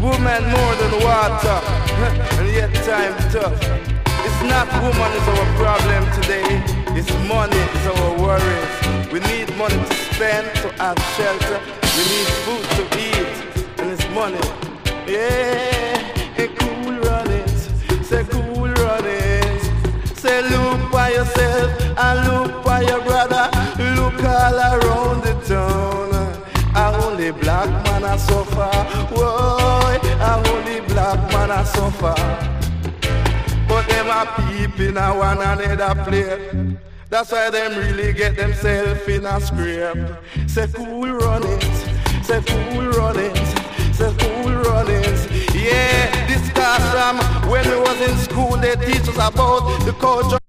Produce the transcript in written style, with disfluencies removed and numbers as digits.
Woman more than water, and yet time tough. It's not woman is our problem today. It's money is our worries. We need money to spend, to have shelter. We need food to eat, and it's money. Yeah, a cool runnings, say cool runnings. Say look by yourself and look by your brother. Look all around the town. A only black man a suffer. Whoa, a only black man a suffer. But them a peep in a one another plate. That's why them really get themselves in a scrape. Say cool runnings, say cool runnings, say cool runnings. Yeah, this class when we was in school they teach us about the culture.